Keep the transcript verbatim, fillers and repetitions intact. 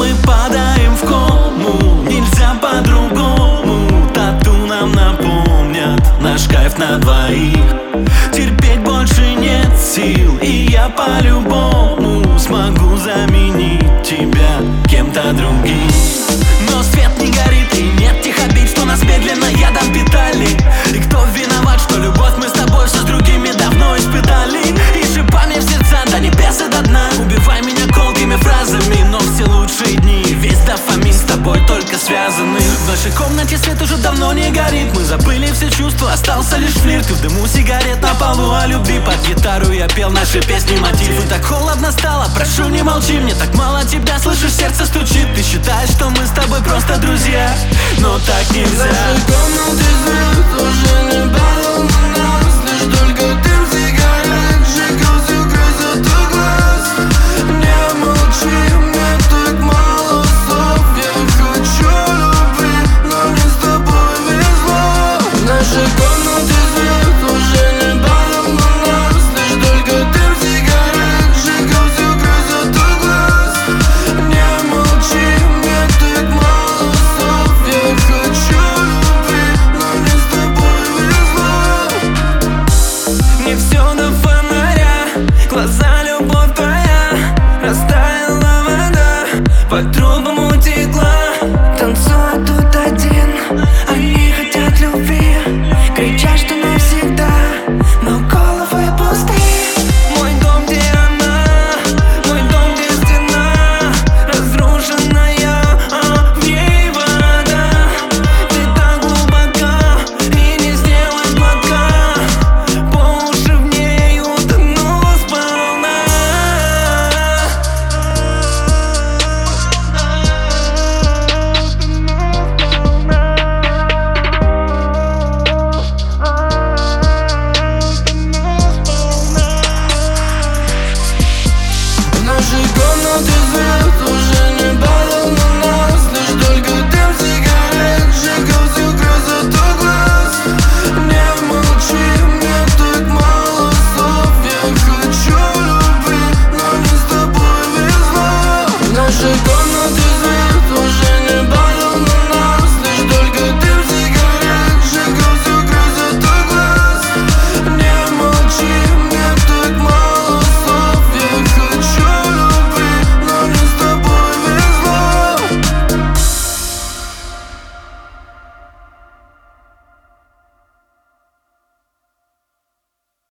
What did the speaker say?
мы падаем в кому. Нельзя по-другому. Тату нам напомнят наш кайф на двоих. Терпеть больше нет сил, и я по-любому смогу заменить тебя кем-то другим. Но свет не горит и нет тех обид, что нас медленно ядом питали. И кто виноват, что любовь мы с тобой все с другими давно испытали. И шипами в сердца до небес и до дна. Убивай меня колкими фразами, но все лучшие дни, весь дофамин с тобой только связаны. В нашей комнате свет уже давно не горит. Мы забыли все чувства, остался лишь флирт. И в дыму сигарет на полу о любви. Под гитару я пел наши песни мотив. И так холодно стало, прошу не молчи. Мне так мало тебя, слышишь, сердце стучит. Ты считаешь, что мы с тобой просто друзья, но так нельзя. Наши комнаты свет уже не падал на нас. Лишь только дым сигарет сжигал всю красоту глаз. Не молчи, мне так мало слов. Я хочу любви, но мне с тобой везло. Наши комнаты свет уже не падал на нас. Лишь только дым сигарет сжигал всю красоту глаз. Не молчи, мне так мало слов. Я хочу любви, но мне с тобой везло. Не все до фонаря, глаза любовь твоя. Растаяла вода, по трубам утекла. Танцуют тут один, они хотят любви. Кричат, что навсегда, но головы пустые. Мой дом, где она, мой дом, где стена разрушенная, а в ней вода. Ты так глубока, и не сделать глотка. По уши в ней утону сполна. Наши комнаты свет